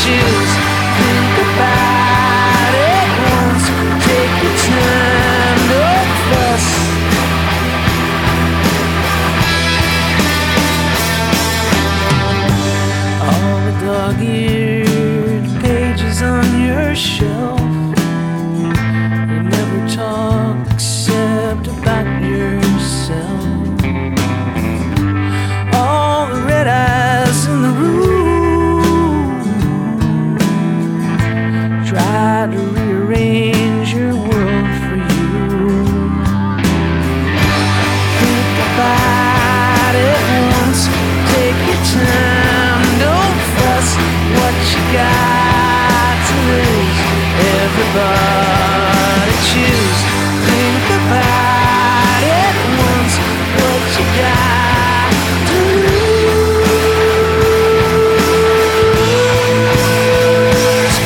choose. Think about it once. Take your time, don't fuss. All the dog-eared pages on your shelf, you never talk except about yourself. All the red eyes in the room try to rearrange your world for you. Think about it once. Take your time, don't fuss. What you got to lose? Everybody choose. Think about it once. What you got to lose?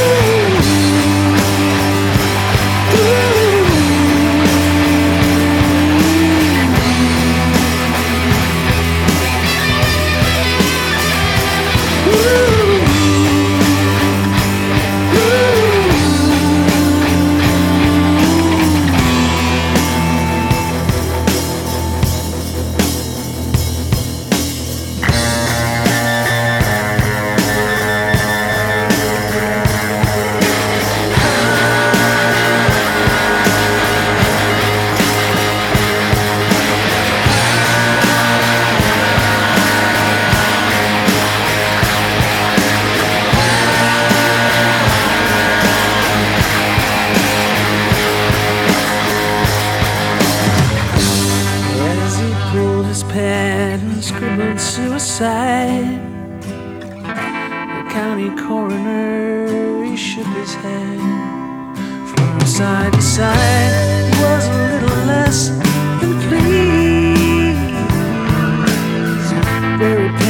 As he pulled his pen and scribbled suicide, the county coroner, he shook his head. From side to side, he was a little less than pleased. Very